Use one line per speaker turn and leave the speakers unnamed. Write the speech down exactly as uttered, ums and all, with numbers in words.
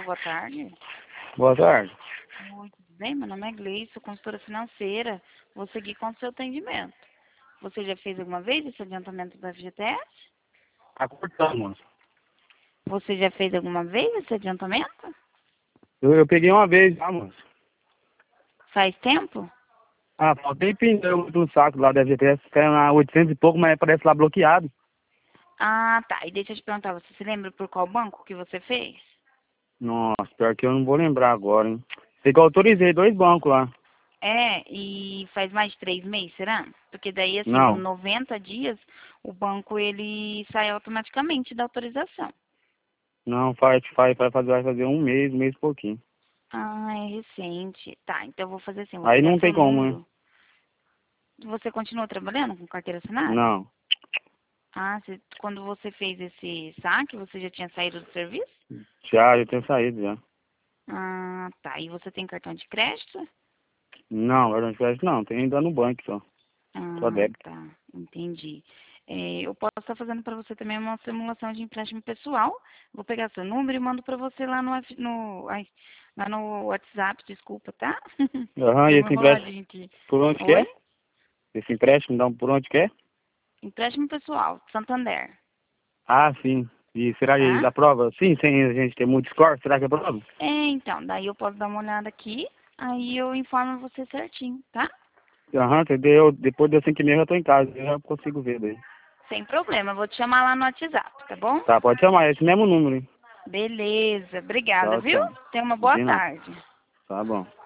boa tarde.
Boa tarde.
Oi, tudo bem? Meu nome é Gleice, sou consultora financeira. Vou seguir com o seu atendimento. Você já fez alguma vez esse adiantamento do F G T S?
Tá cortando, moço.
Você já fez alguma vez esse adiantamento?
Eu, eu peguei uma vez já, moço.
Faz tempo?
Ah, faltei pneu no saco lá da F G T S, caiu na oitocentos e pouco, mas parece lá bloqueado.
Ah, tá. E deixa eu te perguntar, você se lembra por qual banco que você fez?
Nossa, pior que eu não vou lembrar agora, hein. Sei que eu autorizei dois bancos lá.
É, e faz mais de três meses, será? Porque daí, assim, com
Não,
noventa dias, o banco, ele sai automaticamente da autorização.
não, faz, faz, vai fazer, vai fazer um mês, um mês e pouquinho.
Ah, é recente. Tá, então eu vou fazer assim, eu vou
Aí
pegar
não
seu
tem como, né?
número. Você continua trabalhando com carteira assinada?
Não.
Ah, você, quando você fez esse saque, você já tinha saído do serviço?
Já, já tenho saído já.
Ah, tá. E você tem cartão de crédito?
Não, cartão de crédito não, tem ainda no banco só. Só
Ah,
débito.
tá. Entendi. É, eu posso estar fazendo para você também uma simulação de empréstimo pessoal. Vou pegar seu número e mando para você lá no, F- no, ai, lá no WhatsApp, desculpa, tá?
Aham, e
Deu uma
esse empréstimo,
enroladinha aqui.
por onde que
Oi?
é? Esse empréstimo dá um por onde que é?
Empréstimo pessoal, Santander,
Ah, sim. E será que
tá?
da prova? Sim, sem a gente ter muito score, será que é prova?
É, então, daí eu posso dar uma olhada aqui, aí eu informo você certinho, tá?
Aham, entendeu? Depois das cinco e meia eu já tô em casa, eu já consigo ver daí.
Sem problema, eu vou te chamar lá no WhatsApp, tá bom?
Tá, pode chamar, é esse mesmo número, hein?
Beleza, obrigada,
Tchau,
viu?
tchau.
Tenha uma boa
De nada.
tarde.
Tá bom.